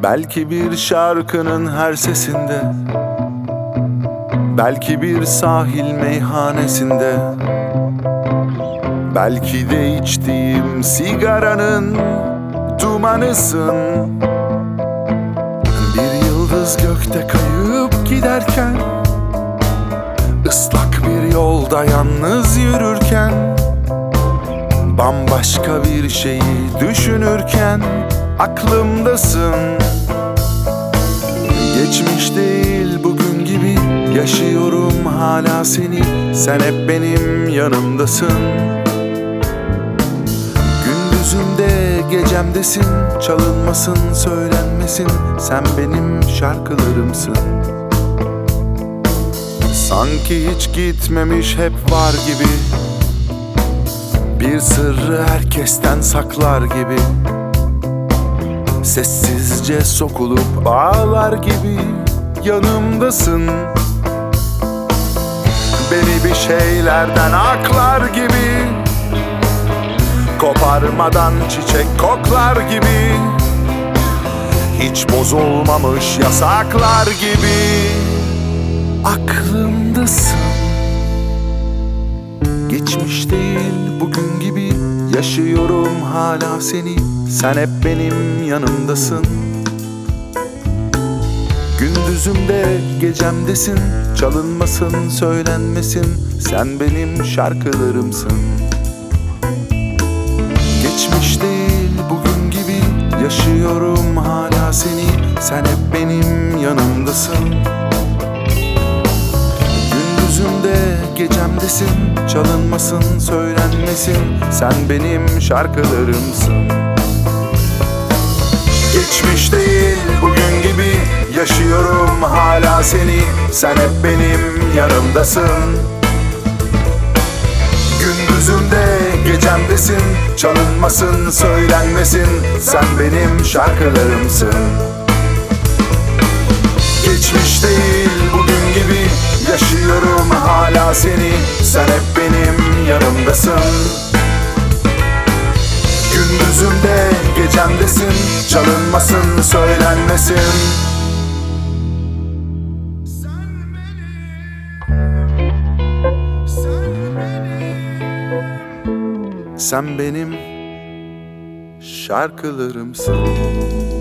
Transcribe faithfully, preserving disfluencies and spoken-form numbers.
Belki bir şarkının her sesinde, belki bir sahil meyhanesinde, belki de içtiğim sigaranın dumanısın. Bir yıldız gökte kayıp giderken, ıslak bir yolda yalnız yürürken, bambaşka bir şeyi düşünürken aklımdasın. Geçmiş değil bugün gibi yaşıyorum hala seni, sen hep benim yanımdasın. Gündüzümde gecemdesin, çalınmasın söylenmesin, sen benim şarkılarımsın. Sanki hiç gitmemiş hep var gibi, bir sırrı herkesten saklar gibi, sessizce sokulup ağlar gibi yanımdasın. Beni bir şeylerden aklar gibi, koparmadan çiçek koklar gibi, hiç bozulmamış yasaklar gibi aklımdasın. Geçmiş değil bugün gibi yaşıyorum hala seni, sen hep benim yanımdasın. Gündüzümde gecemdesin, çalınmasın söylenmesin, sen benim şarkılarımsın. Geçmiş değil bugün gibi yaşıyorum hala seni, sen hep benim yanımdasın. Gündüzümde gecemdesin, çalınmasın söylenmesin, sen benim şarkılarımsın. Geçmiş değil bugün gibi yaşıyorum hala seni, sen hep benim yanımdasın. Gündüzümde gecemdesin, çalınmasın söylenmesin, sen benim şarkılarımsın. Geçmiş değil bugün gibi yaşıyorum hala seni, sen hep benim yanımdasın. Gündüzümde gecemdesin, çalınmasın söylenmesin. Sen benim şarkılarımsın.